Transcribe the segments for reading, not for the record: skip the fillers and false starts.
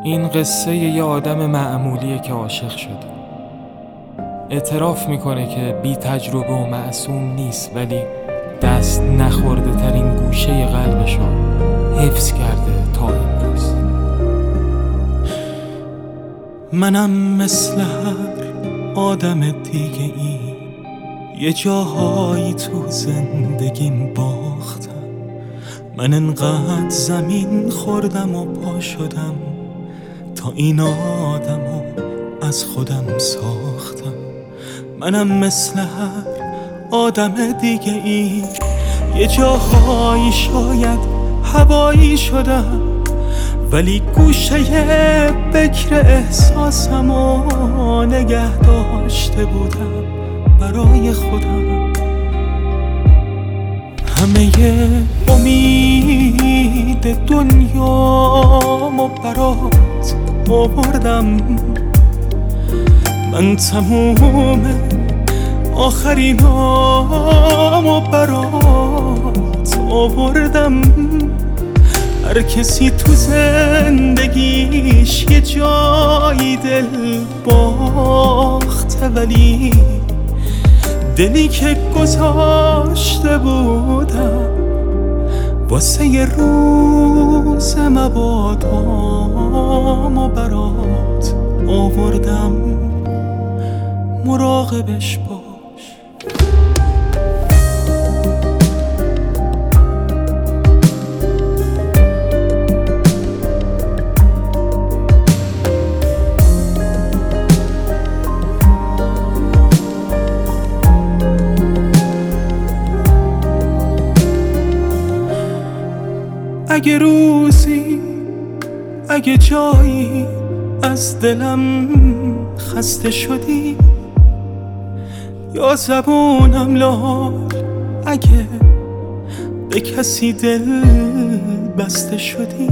این قصه یه آدم معمولیه که عاشق شده. اعتراف میکنه که بی تجربه و معصوم نیست، ولی دست نخورده ترین گوشه قلبشو حفظ کرده تا امروز. منم مثل هر آدم دیگه ای، یه جاهایی تو زندگیم باختم. من انقدر زمین خوردم و پا شدم تا این آدمو از خودم ساختم. منم مثل هر آدم دیگه ای، یه جاهایی شاید هوایی شدم، ولی گوشه بکر احساسمو نگه داشته بودم برای خودم. همه امید دنیامو برات آوردم، من تموم آخرینامو برات آوردم. هر کسی تو زندگیش یه جایی دل باخته، ولی دلی که گذاشته بودم واسه یه روز مبادامو برات آوردم. مراقبش باش. اگه روزی، اگه جایی از دلم خسته شدی، یا زبونم لال اگه به کسی دل بسته شدی،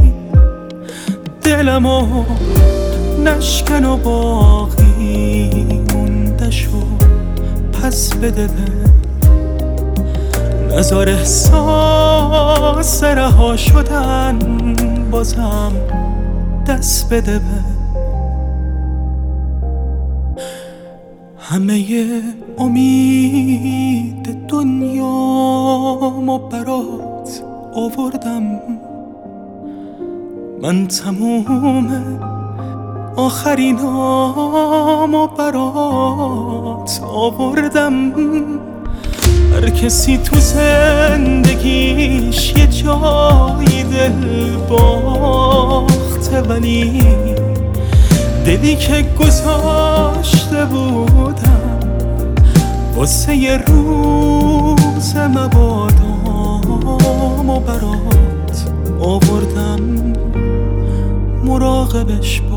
دلمو نشکن و باقی مونده شو پس بده به نزار احساس رها شدن، بازم دست بده به همه امید دنیامو برات آوردم. من تموم آخرینامو برات آوردم. هر کسی تو زندگیش یه جایی دل باخته، ولی دلی که گذاشته بودم واسه یه روز مبادامو برات آوردم. مراقبش